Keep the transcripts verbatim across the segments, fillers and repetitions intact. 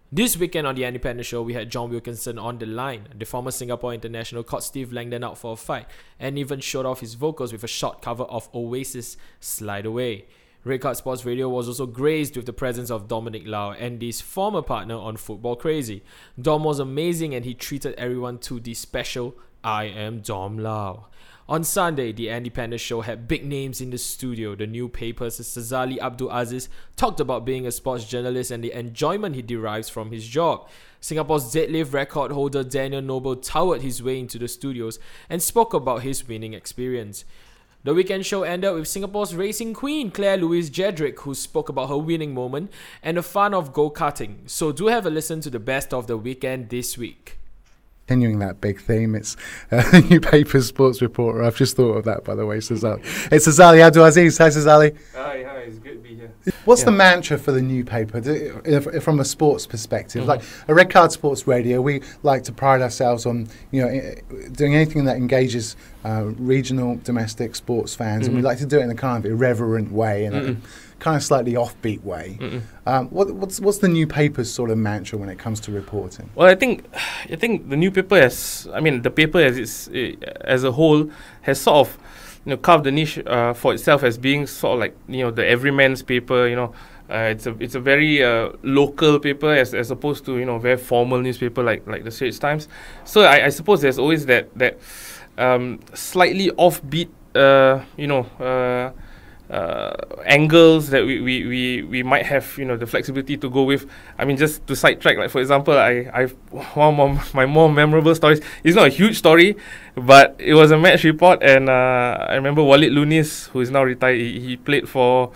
This weekend on The Independent Show, we had John Wilkinson on the line. The former Singapore international caught Steve Langdon out for a fight and even showed off his vocals with a short cover of Oasis' Slide Away. Red Card Sports Radio was also graced with the presence of Dominic Lau, Andy's former partner on Football Crazy. Dom was amazing and he treated everyone to the special I Am Dom Lau. On Sunday, the Independent Show had big names in the studio. The New Paper's Sazali Abdul Aziz talked about being a sports journalist and the enjoyment he derives from his job. Singapore's deadlift record holder Daniel Noble towered his way into the studios and spoke about his winning experience. The weekend show ended with Singapore's racing queen Claire Louise Jedrick, who spoke about her winning moment and the fun of go-karting. So do have a listen to the best of the weekend this week. Continuing that big theme, it's uh, New Paper sports reporter. I've just thought of that, by the way, Sazali. It's Sazali Abdul Aziz. Hi, Sazali. Hi, hi. It's good to be here. What's yeah. the mantra for the New Paper do, if, from a sports perspective? Mm-hmm. Like a Red Card Sports Radio, we like to pride ourselves on you know doing anything that engages uh, regional, domestic sports fans, mm-hmm. and we like to do it in a kind of irreverent way and mm-hmm. a kind of slightly offbeat way. Mm-hmm. Um, what, what's what's the New Paper's sort of mantra when it comes to reporting? Well, I think I think the New Paper has, I mean, the paper as it's uh, as a whole has sort of you know carved the niche uh, for itself as being sort of like you know the everyman's paper. You know, uh, it's a it's a very uh, local paper as as opposed to you know very formal newspaper like like the Straits Times. So I, I suppose there's always that that um, slightly offbeat uh, you know. Uh, Uh, angles that we, we, we, we might have, you know, the flexibility to go with. I mean, just to sidetrack, like for example, I I've one of my more memorable stories. It's not a huge story, but it was a match report, and uh, I remember Walid Lunis, who is now retired. He, he played for,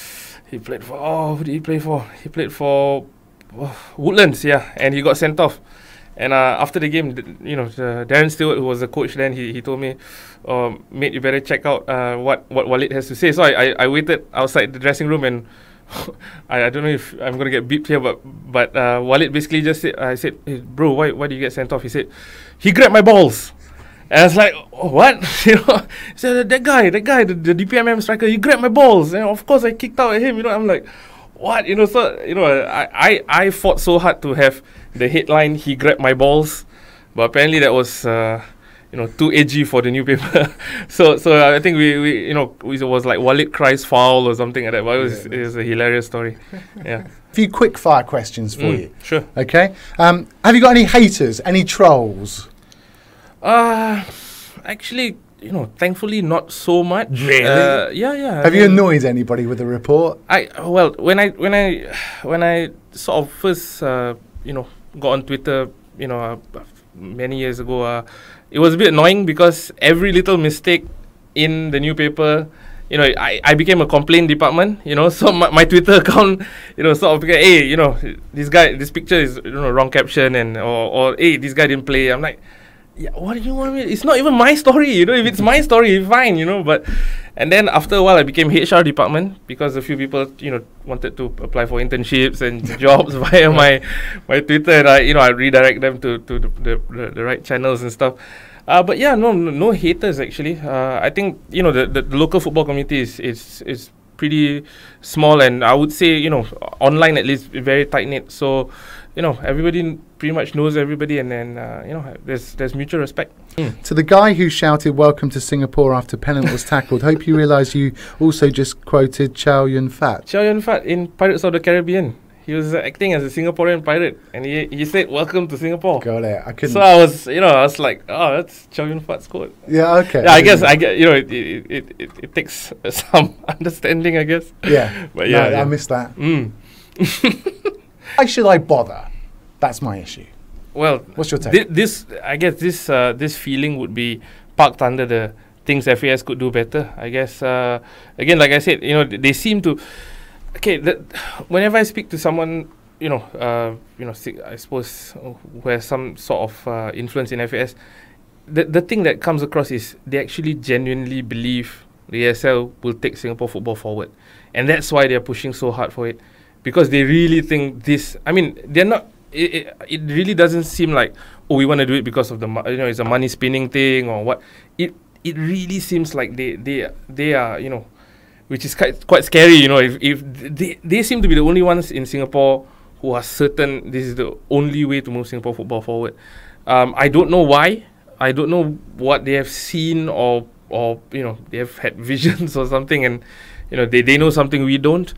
he played for. Oh, who did he play for? He played for oh, Woodlands, yeah, and he got sent off. And uh, after the game, you know, uh, Darren Stewart, who was the coach then, he, he told me, oh, mate, you better check out uh, what, what Walid has to say. So I, I, I waited outside the dressing room and I, I don't know if I'm going to get beeped here, but but uh, Walid basically just said, I said, hey, bro, why, why did you get sent off? He said, he grabbed my balls. And I was like, oh, what? you know, he said, that guy, that guy, the, the D P M M striker, he grabbed my balls. And of course I kicked out at him, you know, I'm like, what? You know, so, you know, I, I, I fought so hard to have the headline, he grabbed my balls, but apparently that was, uh, you know, too edgy for the New Paper. so, so uh, I think we, we, you know, it was like Walid cries foul or something like that. But it was, yeah, it was a hilarious story. Yeah. A few quick fire questions for mm, you. Sure. Okay. Um, have you got any haters? Any trolls? Uh, actually, you know, thankfully not so much. Really? Uh, yeah, yeah. Have I you mean, annoyed anybody with the report? I well, when I when I when I sort of first, uh, you know, got on Twitter, you know, uh, many years ago, uh, it was a bit annoying because every little mistake in the New Paper, you know, I, I became a complaint department, you know, so my, my Twitter account, you know, sort of became, hey, you know, this guy, this picture is, you know, wrong caption, and or, or hey, this guy didn't play. I'm like, yeah, what do you want me? It's not even my story, you know. If it's my story, fine, you know. But and then after a while, I became H R department because a few people, you know, wanted to apply for internships and jobs via my my Twitter, and I, you know, I redirect them to to the the, the, the right channels and stuff. Uh, but yeah, no, no, no haters actually. Uh, I think you know the, the the local football community is is is pretty small, and I would say you know online at least very tight knit. So. You know, everybody pretty much knows everybody, and then uh, you know, there's there's mutual respect. Mm. To the guy who shouted "Welcome to Singapore" after pennant was tackled, hope you realise you also just quoted Chow Yun Fat. Chow Yun Fat in Pirates of the Caribbean. He was uh, acting as a Singaporean pirate, and he he said "Welcome to Singapore." Got it. I couldn't. So I was, you know, I was like, oh, that's Chow Yun Fat's quote. Yeah. Okay. Yeah, I guess I get, you know, it it it, it, it takes uh, some understanding, I guess. Yeah. But yeah, no, yeah. I missed that. Mm. Why should I bother? That's my issue. Well, what's your take? Thi- this, I guess, this uh, this feeling would be parked under the things F A S could do better. I guess. Uh, again, like I said, you know, th- they seem to. Okay, that whenever I speak to someone, you know, uh, you know, I suppose uh, who has some sort of uh, influence in F A S, the the thing that comes across is they actually genuinely believe the A S L will take Singapore football forward, and that's why they're pushing so hard for it, because they really think this. I mean, they're not. It, it, it really doesn't seem like, oh, we want to do it because of the mo- you know it's a money spinning thing or what. It it really seems like they they they are, you know, which is quite quite scary, you know. If if they they seem to be the only ones in Singapore who are certain this is the only way to move Singapore football forward. Um, I don't know why. I don't know what they have seen or or you know they have had visions or something, and you know they, they know something we don't.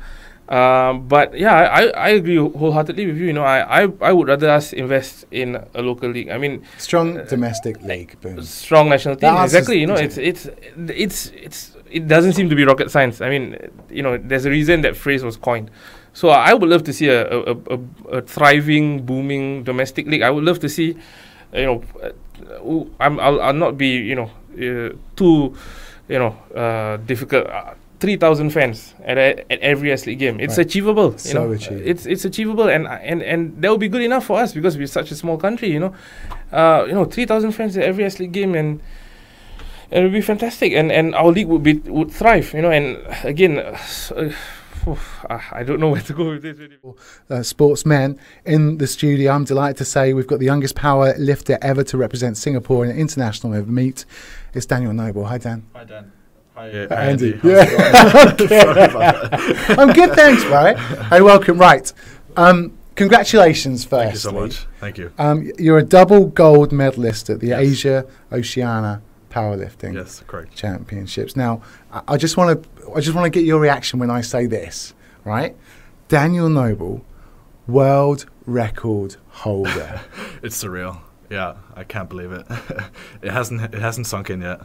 Um, but yeah, I, I agree wholeheartedly with you. You know, I, I, I would rather us invest in a local league. I mean, strong uh, domestic league, boom. Strong national team. That's Exactly. You know, it's it's it's it's it doesn't seem to be rocket science. I mean, you know, there's a reason that phrase was coined. So I would love to see a a, a, a thriving, booming domestic league. I would love to see, you know, uh, I'm I'll, I'll not be you know uh, too, you know, uh, difficult. Uh, three thousand fans at a, at every S League game. It's right. achievable. You so know, achievable. It's it's achievable, and and and that will be good enough for us because we're such a small country. You know, uh, you know, three thousand fans at every S League game, and and it would be fantastic, and and our league would be would thrive. You know, and again. Uh, uh, I don't know where to go with this. Really. Uh, sportsmen in the studio. I'm delighted to say we've got the youngest power lifter ever to represent Singapore in an international meet. It's Daniel Noble. Hi, Dan. Hi, Dan. Hi, uh, Hi Andy. Andy. Yeah. Okay. I'm good, thanks, right? Hey, welcome. Right. Um, congratulations, first. Thank you so much. Thank you. Um, you're a double gold medalist at the Yes. Asia Oceania Powerlifting Yes, correct. Championships. Now, I, I just want to, I just want to get your reaction when I say this, right? Daniel Noble, world record holder. It's surreal. Yeah, I can't believe it. it hasn't. It hasn't sunk in yet.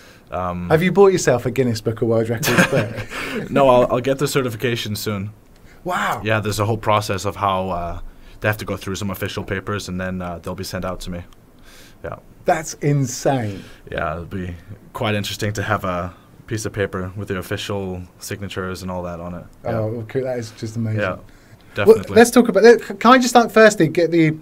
Um, Have you bought yourself a Guinness Book of World Records book? no, I'll, I'll get the certification soon. Wow. Yeah, there's a whole process of how uh, they have to go through some official papers, and then uh, they'll be sent out to me. Yeah. That's insane. Yeah, it'll be quite interesting to have a piece of paper with the official signatures and all that on it. Yeah. Oh, okay, that is just amazing. Yeah, Well, definitely. let's talk about that. Can I just start firstly get the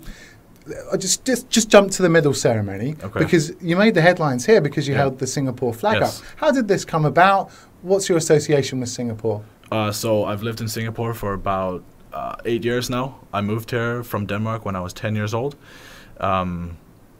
I just just just jump to the medal ceremony Okay. because you made the headlines here because you Yeah. held the Singapore flag Yes. up. How did this come about? What's your association with Singapore? Uh, so I've lived in Singapore for about uh, eight years now. I moved here from Denmark when I was ten years old. Um,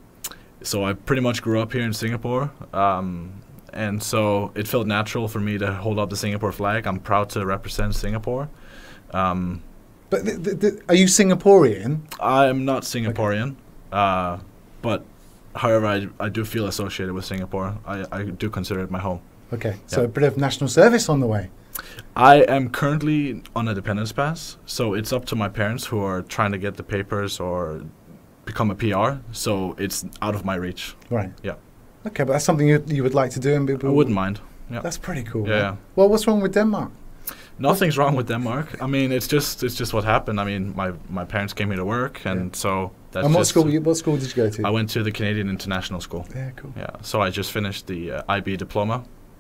so I pretty much grew up here in Singapore. Um, and so it felt natural for me to hold up the Singapore flag. I'm proud to represent Singapore. Um, But th- th- th- are you Singaporean? I'm not Singaporean, uh, but however, I, I do feel associated with Singapore. I, I do consider it my home. Okay, so Yeah. a bit of national service on the way. I am currently on a dependence pass, so it's up to my parents who are trying to get the papers or become a P R, so it's out of my reach. Right. Yeah. Okay, but that's something you, you would like to do. And be, I wouldn't mind. Yeah. That's pretty cool. Yeah, man. yeah. Well, what's wrong with Denmark? Nothing's wrong with Denmark. I mean, it's just it's just what happened. I mean, my, my parents came here to work, and Yeah. so that's and what just school? You, what school did you go to? I went to the Canadian International School. Yeah, cool. Yeah, so I just finished the uh, I B diploma,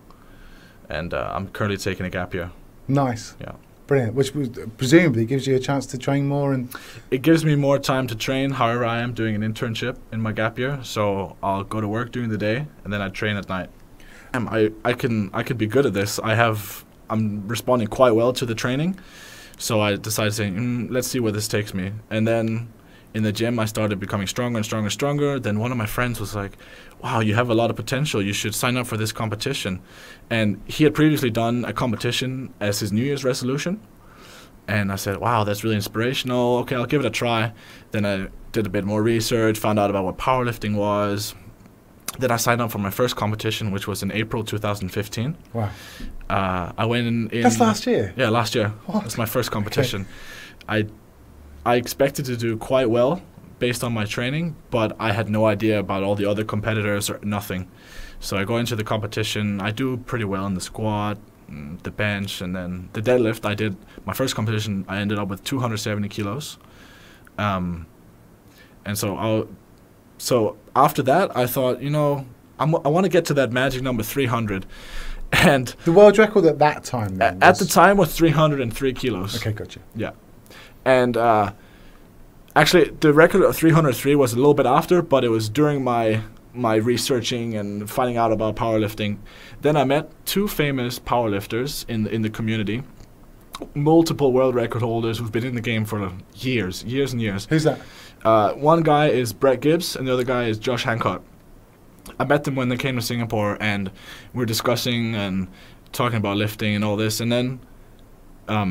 and uh, I'm currently taking a gap year. Nice. Yeah. Brilliant. Which was, presumably gives you a chance to train more and. It gives me more time to train. However, I am doing an internship in my gap year, so I'll go to work during the day and then I train at night. Um, I I can I could be good at this. I have I'm responding quite well to the training, so I decided saying mm, let's see where this takes me. And then in the gym, I started becoming stronger and stronger and stronger. Then one of my friends was like, "Wow, you have a lot of potential. You should sign up for this competition." And he had previously done a competition as his New Year's resolution. And I said, wow, that's really inspirational. Okay, I'll give it a try. Then I did a bit more research, found out about what powerlifting was. Then I signed up for my first competition, which was in April two thousand fifteen. Wow. Uh, I went in, in... That's last year? Yeah, last year. What? That's my first competition. I I expected to do quite well based on my training, but I had no idea about all the other competitors or nothing. So I go into the competition. I do pretty well in the squat, mm, the bench, and then the deadlift. I did my first competition. I ended up with two hundred seventy kilos, um, and so I, so after that, I thought, you know, I'm, I want to get to that magic number three hundred, and The world record at that time, a- then, at the was- time was three hundred three kilos. Okay, gotcha. Yeah. And uh, actually, the record of three hundred three was a little bit after, but it was during my my researching and finding out about powerlifting. Then I met two famous powerlifters in in the community, multiple world record holders who've been in the game for years, years and years. Who's that? Uh, one guy is Brett Gibbs, and the other guy is Josh Hancock. I met them when they came to Singapore, and we were discussing and talking about lifting and all this. And then um,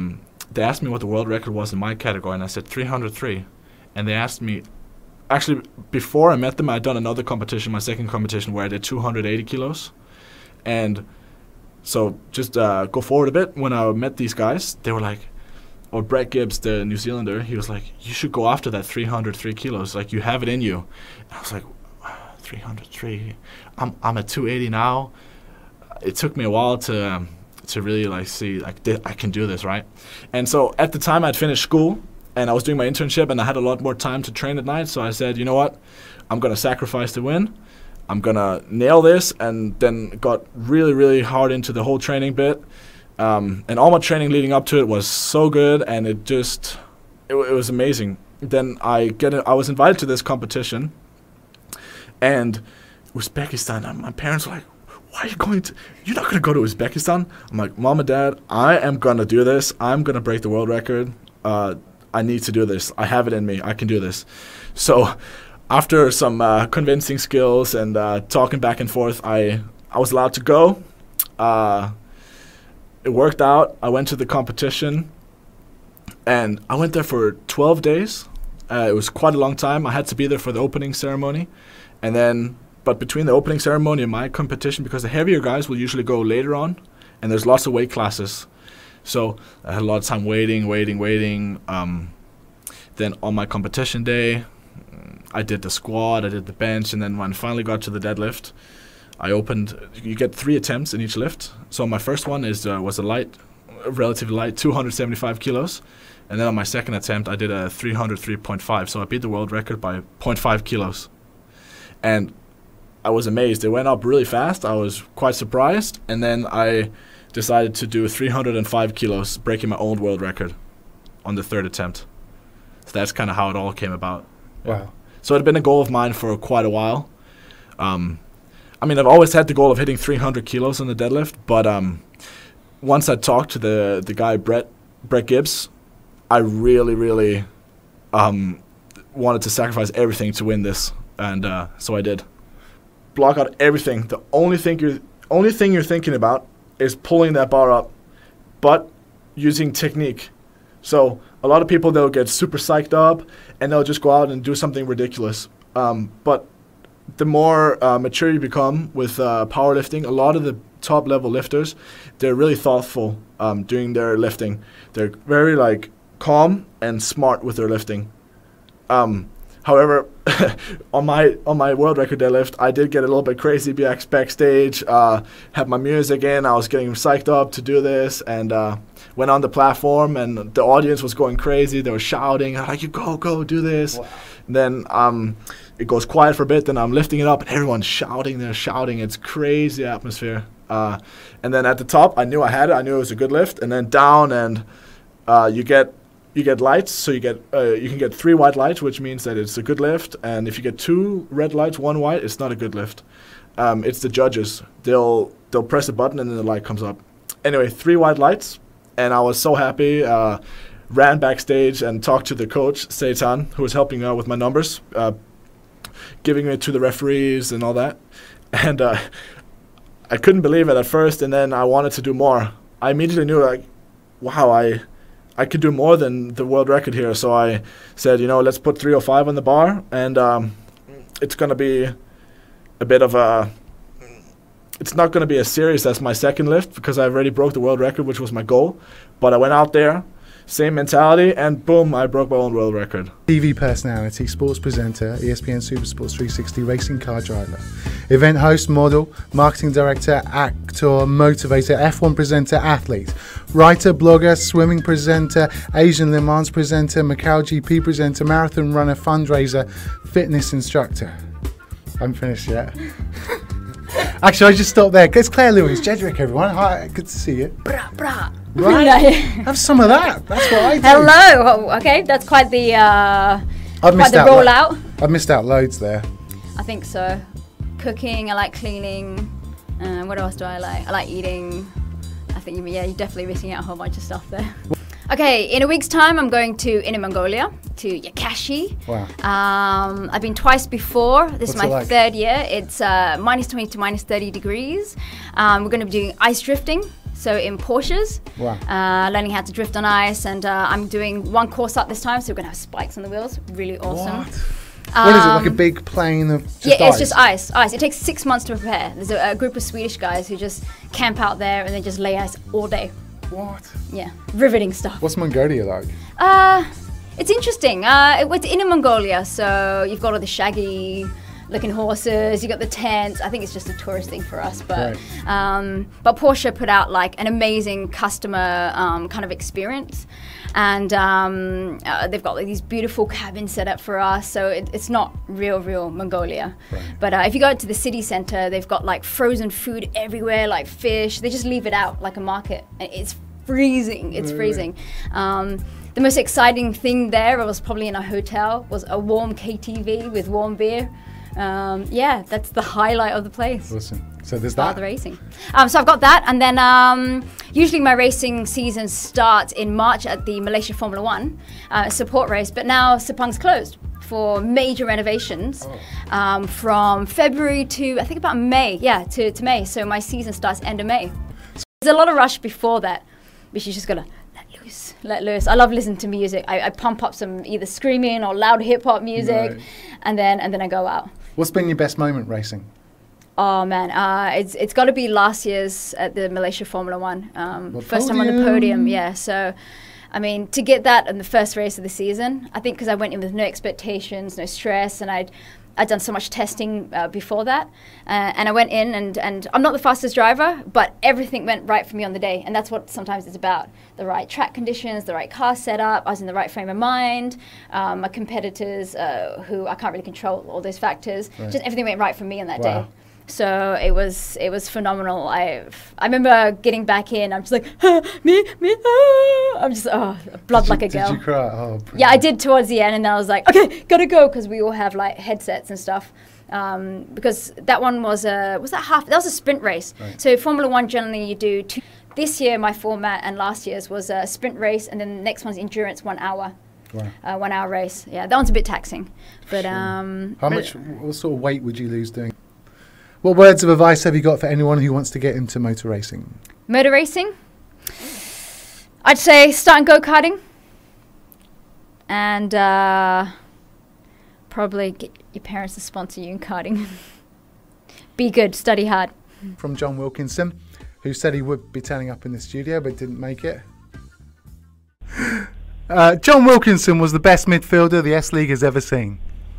they asked me what the world record was in my category, and I said three hundred three. And they asked me, actually, before I met them, I'd done another competition, my second competition, where I did two hundred eighty kilos. And so just uh, go forward a bit. When I met these guys, they were like, or Brett Gibbs, the New Zealander, he was like, you should go after that three hundred three kilos. Like, you have it in you. And I was like, three hundred three. I'm I'm at two eighty now. It took me a while to um, to really like see like th- I can do this, right? And so at the time I'd finished school and I was doing my internship and I had a lot more time to train at night. So I said, you know what, I'm gonna sacrifice to win. I'm gonna nail this, and then got really really hard into the whole training bit. Um, and all my training leading up to it was so good, and it just it, w- it was amazing. Then I get a, I was invited to this competition. And Uzbekistan, and my parents were like, why are you going to, you're not going to go to Uzbekistan? I'm like, Mom and Dad, I am going to do this. I'm going to break the world record. Uh, I need to do this. I have it in me. I can do this. So after some uh, convincing skills and uh, talking back and forth, I, I was allowed to go. Uh, it worked out. I went to the competition, and I went there for twelve days. Uh, it was quite a long time. I had to be there for the opening ceremony. And then, but between the opening ceremony and my competition, because the heavier guys will usually go later on, and there's lots of weight classes. So I had a lot of time waiting, waiting, waiting. Um, then on my competition day, I did the squat, I did the bench, and then when I finally got to the deadlift, I opened, you get three attempts in each lift. So my first one is uh, was a light, a relatively light, two hundred seventy-five kilos. And then on my second attempt, I did a three hundred three point five. So I beat the world record by zero point five kilos. And I was amazed. It went up really fast. I was quite surprised. And then I decided to do three hundred five kilos, breaking my own world record on the third attempt. So that's kind of how it all came about. Wow. So it had been a goal of mine for quite a while. Um, I mean, I've always had the goal of hitting three hundred kilos on the deadlift. But um, once I talked to the, the guy, Brett, Brett Gibbs, I really, really um, wanted to sacrifice everything to win this. And uh, so I did. Block out everything. The only thing you're only thing you're thinking about is pulling that bar up, but using technique. So a lot of people, they'll get super psyched up and they'll just go out and do something ridiculous. Um, but the more uh, mature you become with uh, powerlifting, a lot of the top level lifters, they're really thoughtful um, doing their lifting. They're very like calm and smart with their lifting. Um, However, on my on my world record deadlift, I did get a little bit crazy back backstage. Uh, had my music in. I was getting psyched up to do this, and uh, went on the platform, and the audience was going crazy. They were shouting, like, "You go, go, do this!" Wow. And then um, it goes quiet for a bit. Then I'm lifting it up, and everyone's shouting. They're shouting. It's crazy atmosphere. Uh, and then at the top, I knew I had it. I knew it was a good lift. And then down, and uh, you get. You get lights, so you get uh, you can get three white lights, which means that it's a good lift. And if you get two red lights, one white, it's not a good lift. Um, it's the judges. They'll they'll press a button and then the light comes up. Anyway, three white lights, and I was so happy. Uh, ran backstage and talked to the coach, Seitan, who was helping me out with my numbers, uh, giving it to the referees and all that. And uh, I couldn't believe it at first, and then I wanted to do more. I immediately knew, like, wow, I. I could do more than the world record here. So I said, you know, let's put three oh five on the bar, and um, it's going to be a bit of a, it's not going to be as serious as my second lift because I already broke the world record, which was my goal. But I went out there, same mentality, and boom, I broke my own world record. T V personality, sports presenter, E S P N Supersports three sixty racing car driver, event host, model, marketing director, actor, motivator, F one presenter, athlete, writer, blogger, swimming presenter, Asian Le Mans presenter, Macau G P presenter, marathon runner, fundraiser, fitness instructor. I haven't finished yet. Actually, I just stopped there. It's Claire Lewis, Jedrick, everyone. Hi, good to see you. Brah, brah. Right? Have some of that. That's what I do. Hello. Oh, okay, that's quite the uh, I've missed quite the out rollout. Lo- I've missed out loads there. I think so. Cooking, I like cleaning. Uh, what else do I like? I like eating. I think, yeah, you're definitely missing out a whole bunch of stuff there. Okay, in a week's time, I'm going to Inner Mongolia, to Yakashi. Wow. Um, I've been twice before. This What's is my it like? third year. It's uh, minus twenty to minus thirty degrees. Um, we're going to be doing ice drifting. so in Porsches, Wow. uh, learning how to drift on ice, and uh, I'm doing one course up this time, so we're gonna have spikes on the wheels. Really awesome. What? What is it, like a Um, big plane of just yeah, it's ice? just ice. Ice. It takes six months to prepare. There's a, a group of Swedish guys who just camp out there and they just lay ice all day. What? Yeah, riveting stuff. What's Mongolia like? Uh, it's interesting. Uh, it, it's in Mongolia, so you've got all the shaggy looking horses, you got the tents. I think it's just a tourist thing for us, but Right. um, but Porsche put out like an amazing customer um, kind of experience, and um, uh, they've got like these beautiful cabins set up for us. So it, it's not real, real Mongolia. Right. But uh, if you go to the city center, they've got like frozen food everywhere, like fish. They just leave it out like a market, and it's freezing. It's Right, freezing. Um, the most exciting thing there was probably in a hotel was a warm K T V with warm beer. Um, yeah, that's the highlight of the place. Awesome. So there's Start that. the racing. Um, so I've got that, and then um, usually my racing season starts in March at the Malaysia Formula One uh, support race, but now Sepang's closed for major renovations um, from February to I think about May. Yeah, to, to May. So my season starts end of May. There's a lot of rush before that, but you just gotta let loose, let loose. I love listening to music. I, I pump up some either screaming or loud hip hop music, Right. and then and then I go out. What's been your best moment racing? Oh man, uh, it's it's got to be last year's at the Malaysia Formula One. Um, The first time on the podium. podium, yeah. So, I mean, to get that in the first race of the season, I think because I went in with no expectations, no stress, and I'd I'd done so much testing uh, before that, uh, and I went in and and I'm not the fastest driver, but everything went right for me on the day, and that's what sometimes it's about: the right track conditions, the right car setup. I was in the right frame of mind. Um, my competitors, uh, who I can't really control all those factors, Right. just everything went right for me on that Wow. day. So it was it was phenomenal. I I remember getting back in. I'm just like ah, me me. Ah. I'm just oh blood Did you- like a girl. Did you cry? Oh, Yeah, I did towards the end, and then I was like, okay, gotta go, because we all have like headsets and stuff. Um, because that one was a was that half? That was a sprint race. Right. So Formula One generally you do two. This year my format and last year's was a sprint race, and then the next one's endurance, one hour, Wow. uh, one hour race. Yeah, that one's a bit taxing, but um. How but- much, what sort of weight would you lose doing? What words of advice have you got for anyone who wants to get into motor racing? Motor racing, I'd say start go-karting, and uh, probably get your parents to sponsor you in karting. Be good, study hard. From John Wilkinson, who said he would be turning up in the studio but didn't make it. Uh, John Wilkinson was the best midfielder the S League has ever seen.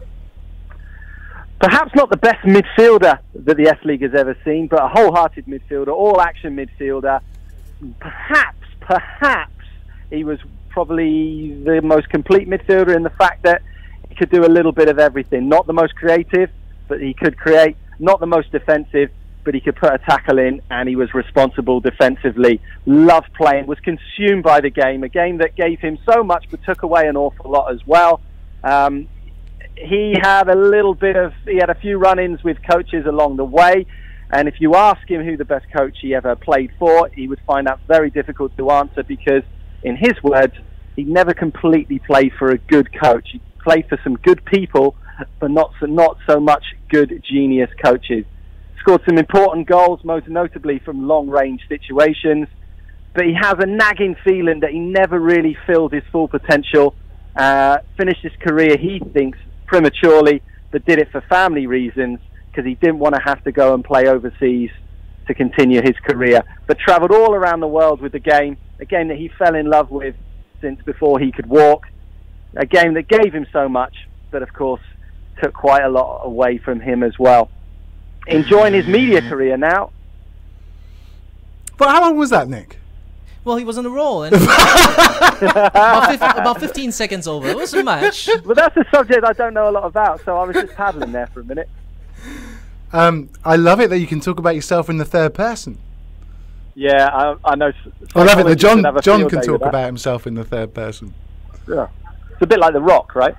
Perhaps not the best midfielder that the S League has ever seen, but a wholehearted midfielder, all-action midfielder. Perhaps, perhaps he was probably the most complete midfielder in the fact that he could do a little bit of everything. Not the most creative, but he could create. Not the most defensive, but he could put a tackle in, and he was responsible defensively. Loved playing, was consumed by the game, a game that gave him so much but took away an awful lot as well. Um, he had a little bit of, he had a few run-ins with coaches along the way, and if you ask him who the best coach he ever played for, he would find that very difficult to answer, because in his words, he never completely played for a good coach. He played for some good people, but not so, not so much good genius coaches. Scored some important goals, most notably from long-range situations, but he has a nagging feeling that he never really filled his full potential. Uh, finished his career, he thinks, prematurely, but did it for family reasons, because he didn't want to have to go and play overseas to continue his career. But travelled all around the world with the game, a game that he fell in love with since before he could walk, a game that gave him so much, but of course took quite a lot away from him as well. Enjoying his media career now. But how long was that, Nick? Well, he was on a roll. And about, fif- about fifteen seconds over. It wasn't much. But that's a subject I don't know a lot about, so I was just paddling there for a minute. Um, I love it that you can talk about yourself in the third person. Yeah, I, I know. I love it that psychologists John would have a John field can day talk with that. about himself in the third person. Yeah. It's a bit like The Rock, right?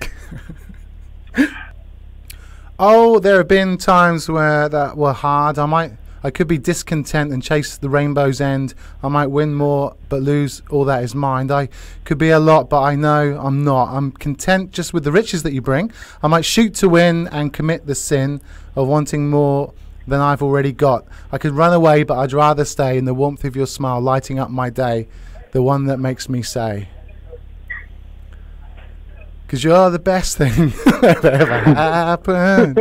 Oh, there have been times where that were hard. I might, I could be discontent and chase the rainbow's end. I might win more, but lose all that is mine. I could be a lot, but I know I'm not. I'm content just with the riches that you bring. I might shoot to win and commit the sin of wanting more than I've already got. I could run away, but I'd rather stay in the warmth of your smile, lighting up my day, the one that makes me say. Because you're the best thing that ever happened.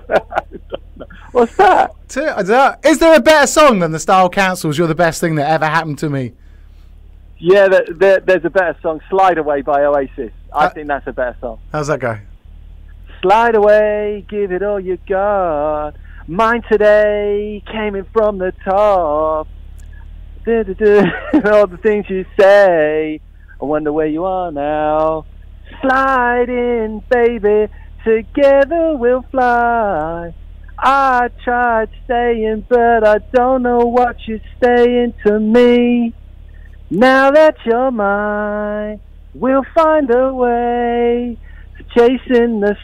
What's that? To, I don't know. Is there a better song than the Style Council's You're the Best Thing That Ever Happened to Me? Yeah, there, there, there's a better song, Slide Away by Oasis. I Uh, think that's a better song. How's that go? Slide away, give it all you got. Mine today came in from the top. Du-du-du, all the things you say. I wonder where you are now. Slide in, baby. Together we'll fly. I tried staying, but I don't know what you're saying to me. Now that you're mine, we'll find a way to chasing the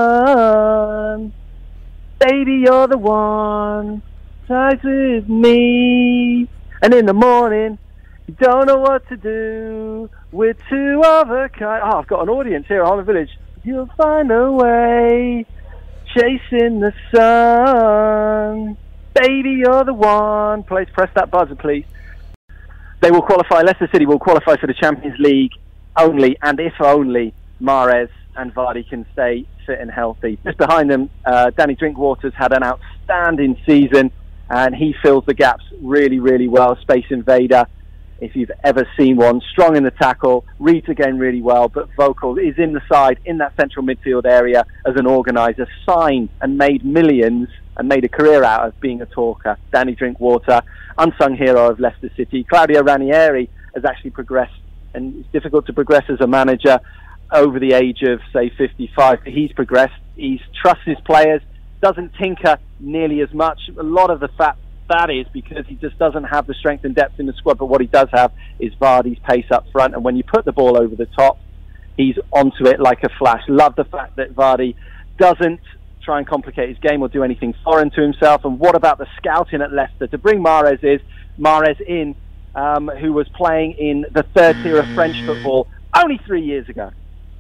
sun. Baby, you're the one, ties with me. And in the morning, you don't know what to do. We're two of a kind. Oh, I've got an audience here at Holland Village. You'll find a way, chasing the sun. Baby, you're the one. Please press that buzzer, please. They will qualify. Leicester City will qualify for the Champions League only, and if only, Mahrez and Vardy can stay fit and healthy. Just behind them, uh, Danny Drinkwater's had an outstanding season, and he fills the gaps really, really well. Space invader, if you've ever seen one. Strong in the tackle, reads again really well, but vocal, is in the side, in that central midfield area as an organiser, signed and made millions and made a career out of being a talker. Danny Drinkwater, unsung hero of Leicester City. Claudio Ranieri has actually progressed, and it's difficult to progress as a manager over the age of, say, fifty-five. But he's progressed. He trusts his players, doesn't tinker nearly as much. A lot of the fact that is because he just doesn't have the strength and depth in the squad, but what he does have is Vardy's pace up front, and when you put the ball over the top, he's onto it like a flash. Love the fact that Vardy doesn't try and complicate his game or do anything foreign to himself. And what about the scouting at Leicester to bring Mahrez is Mahrez in, um, who was playing in the third tier of French football only three years ago.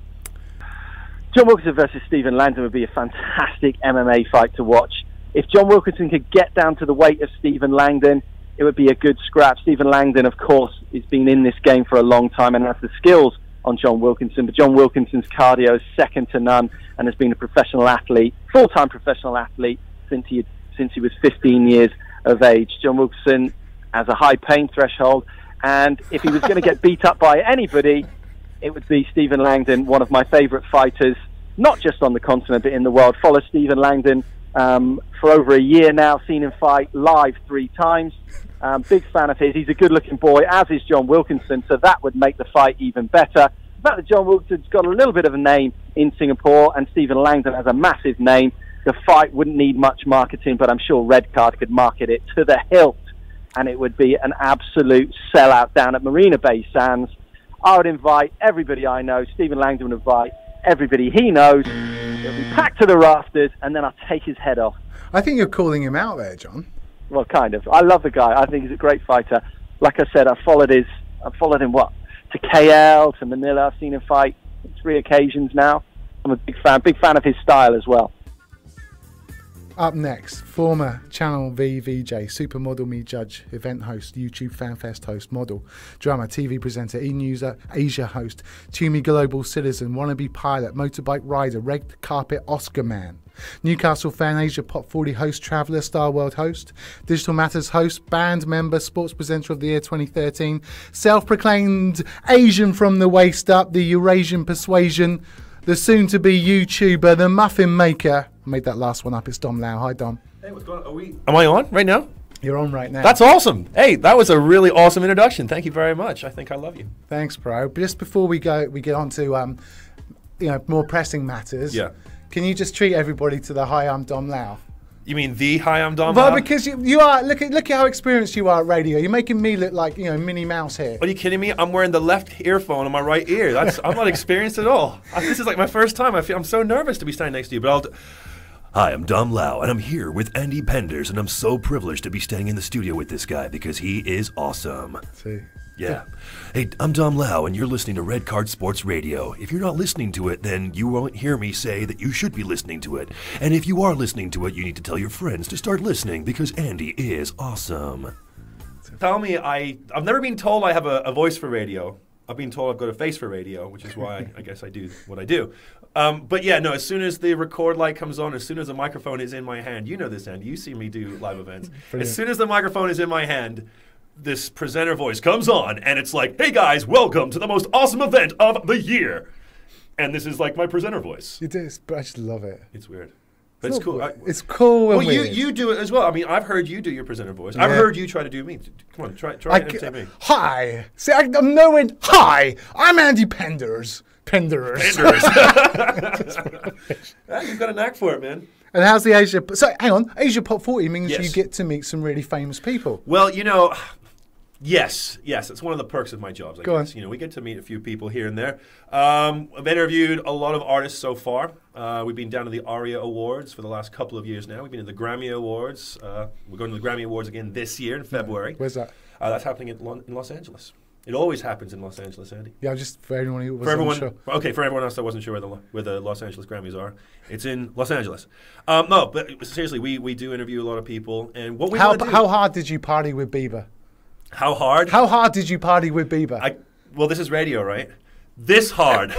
John Wilkinson versus Stephen Langdon would be a fantastic M M A fight to watch. If John Wilkinson could get down to the weight of Stephen Langdon, it would be a good scrap. Stephen Langdon, of course, has been in this game for a long time and has the skills on John Wilkinson, but John Wilkinson's cardio is second to none and has been a professional athlete, full-time professional athlete, since he, since he was fifteen years of age. John Wilkinson has a high pain threshold, and if he was going to get beat up by anybody, it would be Stephen Langdon, one of my favourite fighters, not just on the continent, but in the world. Follow Stephen Langdon um, for over a year now, seen him fight live three times. Um, big fan of his. He's a good-looking boy, as is John Wilkinson, so that would make the fight even better. The fact that John Wilkinson's got a little bit of a name in Singapore and Stephen Langdon has a massive name, the fight wouldn't need much marketing, but I'm sure Red Card could market it to the hilt, and it would be an absolute sellout down at Marina Bay Sands. I would invite everybody I know. Stephen Langdon would invite everybody he knows. It'll be packed to the rafters, and then I'll take his head off. I think you're calling him out there, John. Well, kind of. I love the guy. I think he's a great fighter. Like I said, I followed his. I followed him what to K L, to Manila. I've seen him fight on three occasions now. I'm a big fan. Big fan of his style as well. Up next, former Channel V V J, supermodel me judge, event host, YouTube FanFest host, model, drummer, T V presenter, e-news Asia host, Tumi global citizen, wannabe pilot, motorbike rider, red carpet Oscar man, Newcastle Fan Asia Pop forty host, traveller, Star World host, Digital Matters host, band member, sports presenter of the year twenty thirteen, self-proclaimed Asian from the waist up, the Eurasian persuasion, the soon-to-be YouTuber, the muffin maker. I made that last one up. It's Dom Lau. Hi, Dom. Hey, what's going on? Are we? Am I on right now? You're on right now. That's awesome. Hey, that was a really awesome introduction. Thank you very much. I think I love you. Thanks, bro. But just before we go, we get on to um, you know, more pressing matters. Yeah. Can you just treat everybody to the hi, I'm Dom Lau? You mean the hi, I'm Dom Well, Lau? because you, you are, look at look at how experienced you are at radio. You're making me look like, you know, Minnie Mouse here. Are you kidding me? I'm wearing the left earphone on my right ear. That's I'm not experienced at all. I, this is like my first time. I feel I'm so nervous to be standing next to you. But I'll. D- Hi, I'm Dom Lau, and I'm here with Andy Penders, and I'm so privileged to be standing in the studio with this guy because he is awesome. See. Yeah. Hey, I'm Dom Lau, and you're listening to Red Card Sports Radio. If you're not listening to it, then you won't hear me say that you should be listening to it. And if you are listening to it, you need to tell your friends to start listening, because Andy is awesome. Tell me, I, I've never been told I have a, a voice for radio. I've been told I've got a face for radio, which is why I guess I do what I do. Um, but yeah, no, as soon as the record light comes on, as soon as the microphone is in my hand, you know this, Andy, you see me do live events. Brilliant. As soon as the microphone is in my hand, this presenter voice comes on, and it's like, hey guys, welcome to the most awesome event of the year. And this is like my presenter voice. It is, but I just love it. It's weird. But it's, it's cool. I, it's cool. Well, and you weird. you do it as well. I mean, I've heard you do your presenter voice. Yeah. I've heard you try to do me. Come on, try try I and imitate me. Hi. See, I, I'm knowing. Hi, I'm Andy Penders. Penders. Penders. Yeah, you've got a knack for it, man. And how's the Asia? So hang on, Asia Pop forty means Yes. you get to meet some really famous people. Well, you know, yes, yes, it's one of the perks of my jobs. I Go guess on. you know we get to meet a few people here and there. Um, I've interviewed a lot of artists so far. Uh, we've been down to the ARIA Awards for the last couple of years now. We've been to the Grammy Awards. Uh, we're going to the Grammy Awards again this year in February. Where's that? Uh, that's happening in, Lon- in Los Angeles. It always happens in Los Angeles, Andy. Yeah, just for anyone who was For everyone, unsure. okay, for everyone else that wasn't sure where the Lo- where the Los Angeles Grammys are, it's in Los Angeles. Um, no, but seriously, we, we do interview a lot of people, and what we How wanna do, how hard did you party with Bieber? how hard? How hard did you party with Bieber? I well, this is radio, right? This hard,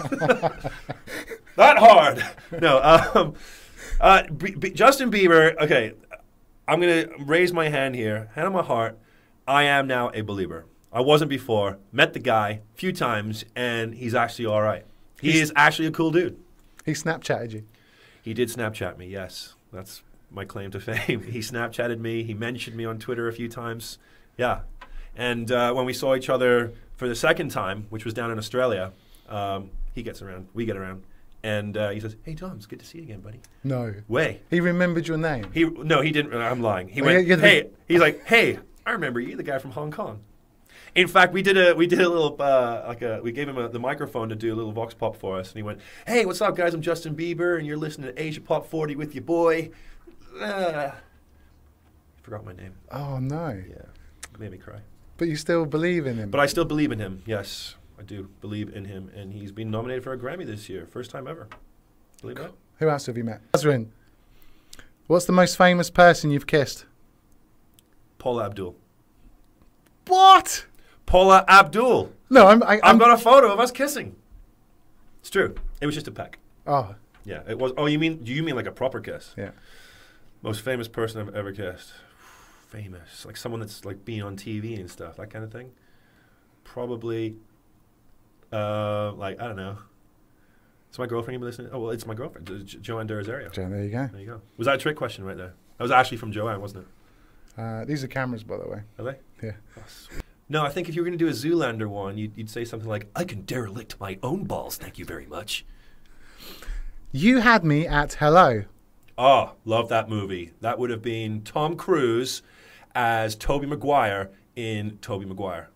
that hard. No, um, uh, B- B- Justin Bieber. Okay, I'm gonna raise my hand here, hand on my heart. I am now a believer. I wasn't before. Met the guy a few times, and he's actually all right. He He's- is actually a cool dude. He Snapchatted you. He did Snapchat me, yes. That's my claim to fame. He Snapchatted me. He mentioned me on Twitter a few times. Yeah. And uh, when we saw each other for the second time, which was down in Australia, um, he gets around, we get around, and uh, he says, hey, Tom, it's good to see you again, buddy. No. Way. He remembered your name. He No, he didn't. I'm lying. He Oh, went, yeah, yeah, hey, he's like, hey, I remember you, the guy from Hong Kong. In fact, we did a we did a little uh, like a we gave him a, the microphone to do a little vox pop for us, and he went, "Hey, what's up, guys? I'm Justin Bieber, and you're listening to Asia Pop forty with your boy." Uh, forgot my name. Oh no. Yeah, made me cry. But you still believe in him. But I still believe in him. Yes, I do believe in him, and he's been nominated for a Grammy this year, first time ever. Believe that? Who else have you met? Azrin, what's the most famous person you've kissed? Paula Abdul. What? Paula Abdul. No, I'm. I, I've I'm got a photo of us kissing. It's true. It was just a peck. Oh, Yeah, it was. Oh, you mean you mean like a proper kiss? yeah. Most famous person I've ever kissed. Famous, like someone that's like being on T V and stuff, that kind of thing. Probably, uh, like I don't know. Is my girlfriend even listening? Oh well, it's my girlfriend, Jo- Jo- Joanne Durazario. Jen, there you go. There you go. Was that a trick question right there? That was actually from Joanne, wasn't it? Uh, these are cameras, by the way. Are they? Yeah. Oh, sweet. No, I think if you were going to do a Zoolander one, you'd, you'd say something like, I can derelict my own balls, thank you very much. You had me at hello. oh, love that movie. That would have been Tom Cruise as Tobey Maguire in Tobey Maguire.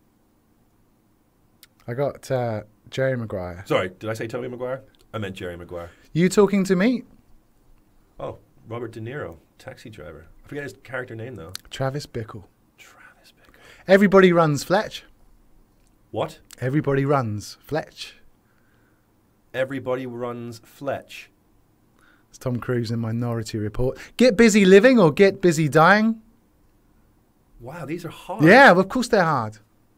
I got uh, Jerry Maguire. Sorry, did I say Tobey Maguire? I meant Jerry Maguire. You talking to me? Oh, Robert De Niro, Taxi Driver. I forget his character name, though. Travis Bickle. Travis Bickle. Everybody runs Fletch. What? Everybody runs Fletch. Everybody runs Fletch. It's Tom Cruise in Minority Report. Get busy living or get busy dying? Wow, these are hard. Yeah, well, of course they're hard.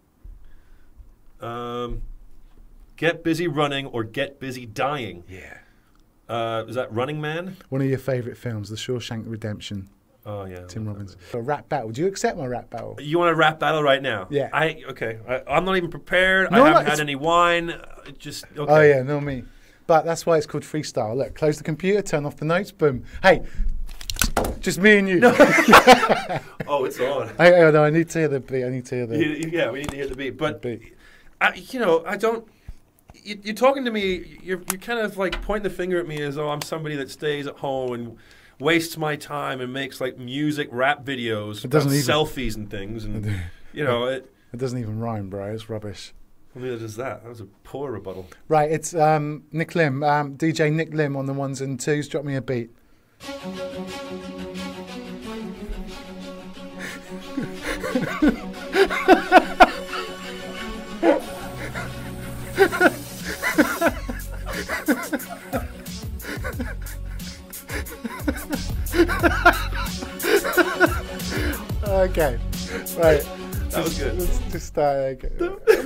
Um, get busy running or get busy dying. Yeah. Uh, is that Running Man? One of your favourite films, The Shawshank Redemption. Oh, yeah. Tim Robbins. A rap battle. Do you accept my rap battle? You want a rap battle right now? Yeah. I okay. I, I'm not even prepared. No, I no, haven't it's- had any wine. Uh, Just okay. Oh, yeah, no me. But that's why it's called freestyle. Look, close the computer, turn off the notes, boom. Hey, just me and you. No. Oh, it's on. I, I, no, I need to hear the beat. I need to hear the You- yeah, we need to hear the beat. But beat. I, you know, I don't. You, you're talking to me. You're you're kind of like pointing the finger at me as though I'm somebody that stays at home and wastes my time and makes like music rap videos, It doesn't about even- selfies and things, and you know it. It doesn't even rhyme, bro. It's rubbish. Well, neither does that. That was a poor rebuttal. Right, it's um, Nick Lim, um, D J Nick Lim on the ones and twos. Drop me a beat. Okay, right. That was good. Let's just start again.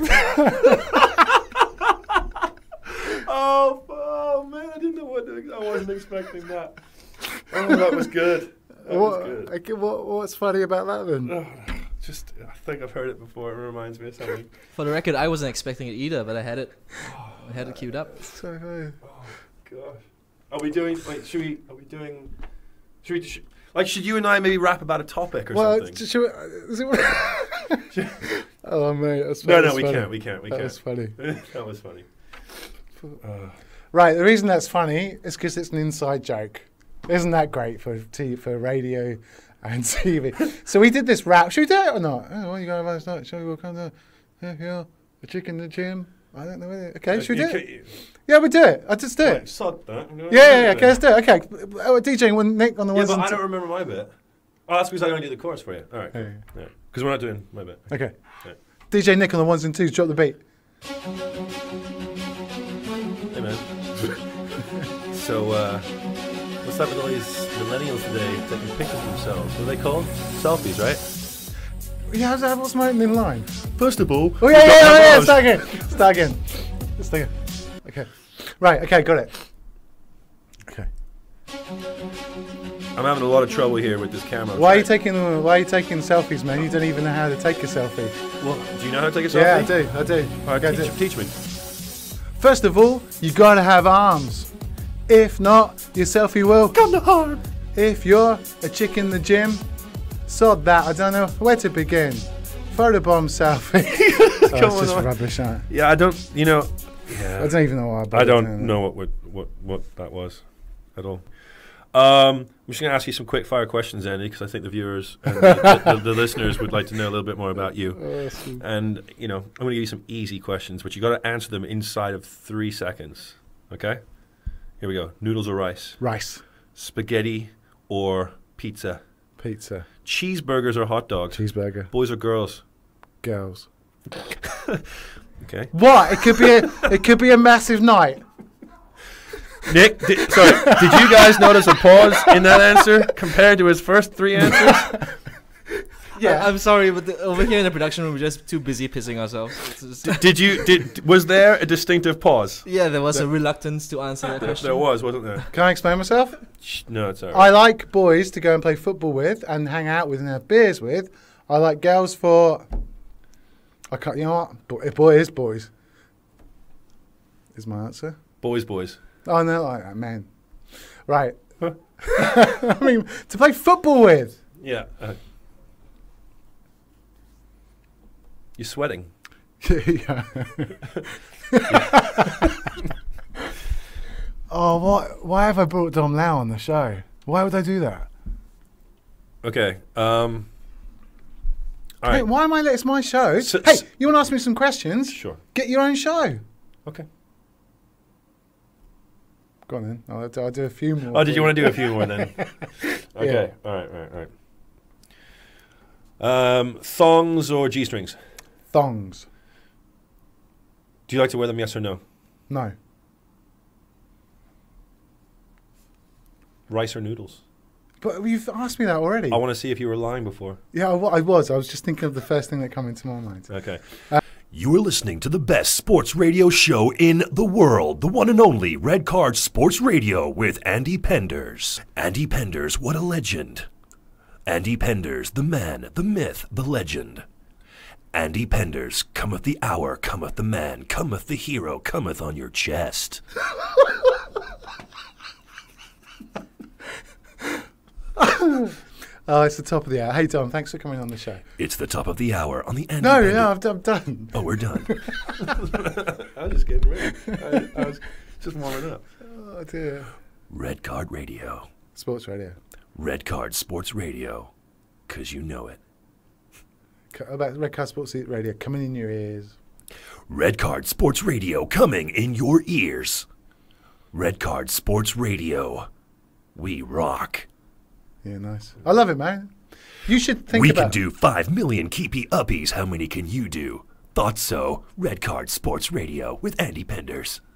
Oh, oh man, I didn't know what to, I wasn't expecting that. Oh, that was good. That What, was good. okay, what, what's funny about that then? Oh, just, I think I've heard it before. It reminds me of something. For the record, I wasn't expecting it either, but I had it. I had it queued up. So funny. Oh gosh. Are we doing? Wait, should we? Are we doing? Should we? Should, like, should you and I maybe rap about a topic or Well, something? should we, is it, oh mate, that's no, that's no, we funny. can't. We can't. We that can't. was funny. That was funny. Uh, Right, the reason that's funny is because it's an inside joke. Isn't that great for t- for radio and T V? So we did this rap. Should we do it or not? Oh, what you got last night? Shall we walk on the yeah, yeah, a chick in the gym? I don't know. Whether, okay, should we do you it? c- Yeah, we do it. I'll just do Wait, it. sod that. Yeah, yeah, yeah. Okay, let's do it. Okay, oh, DJing when Nick on the Yeah, ones but and I two- don't remember my bit. Oh, that's because I only do the chorus for you. All right. Yeah, Because yeah. we're not doing my bit. Okay. Yeah. D J Nick on the ones and twos. Drop the beat. Hey, man. So, uh, what's up with all these millennials today taking pictures of themselves? What are they called? Selfies, right? Yeah, how's that? What's my opening line? First of all, Oh yeah, yeah, yeah, yeah. Start again. Start again. Start again. Okay. Right. Okay. Got it. Okay. I'm having a lot of trouble here with this camera. Why are you taking Why are you taking selfies, man? You don't even know how to take a selfie. Well, do you know how to take a selfie? Yeah, I do. I do. All right, Okay, I teach, do. teach me. First of all, you gotta have arms. If not, your selfie will come to harm. If you're a chick in the gym, sod that. I don't know where to begin. Photobomb selfie. oh, Come it's on, just on. rubbish, aren't it? Yeah, I don't. You know. Yeah. I don't even know what I. I bothered don't doing know what, would, what what that was at all. Um, I'm just going to ask you some quick fire questions, Andy, because I think the viewers and the, the, the listeners would like to know a little bit more about you. that. Awesome. And you know, I'm going to give you some easy questions, but you got to answer them inside of three seconds. Okay? Here we go. Noodles or rice? Rice, Spaghetti or pizza? pizza, Cheeseburgers or hot dogs? cheeseburger, Boys or girls? girls. Okay. What? It could be a. It could be a massive night. Nick, did, sorry, did you guys notice a pause in that answer compared to his first three answers? Yeah, I'm sorry, but the, over here in the production room, we're just too busy pissing ourselves. It's just- Did you? Did was there a distinctive pause? yeah, there was a reluctance to answer that question. There was, wasn't there? Can I explain myself? Shh, No, it's alright. I like boys to go and play football with and hang out with and have beers with. I like girls for. I can't. You know what? Bo- boy is boys. Is my answer. Boys, boys. Oh no, like that, man. Right. I mean, to play football with. Yeah. Uh, you're sweating. yeah. oh, what? Why have I brought Dom Lau on the show? Why would I do that? Okay. Um. All Hey, right. why am I? It's my show. S- hey, s- you want to ask me some questions? Sure. Get your own show. Okay. Go on then. I'll, do- I'll do a few more. Oh, did for you want to do a few more then? Yeah. Okay. All right. All right. All right. Um, thongs or g-strings? Thongs. Do you like to wear them? Yes or no? No. Rice or noodles? But you've asked me that already. I want to see if you were lying before. yeah, I, wa- I was. I was just thinking of the first thing that came into my mind. Okay. You're listening to the best sports radio show in the world, the one and only Red Card Sports Radio with Andy Penders. Andy Penders, what a legend. Andy Penders, the man, the myth, the legend. Andy Penders, cometh the hour, cometh the man, cometh the hero, cometh on your chest. Oh, it's the top of the hour. Hey, Dom, thanks for coming on the show. It's the top of the hour on the Andy No, Penders. no, I've, I'm done. Oh, we're done. I was just getting ready. I, I was just warming up. Oh, dear. Red Card Radio. Sports radio. Red Card Sports Radio. 'Cause you know it. Co- About Red Card Sports Radio coming in your ears. Red Card Sports Radio coming in your ears. Red Card Sports Radio. We rock. Yeah, nice. I love it, man. You should think we about can do five million keepy uppies. How many can you do? Thought so. Red Card Sports Radio with Andy Penders.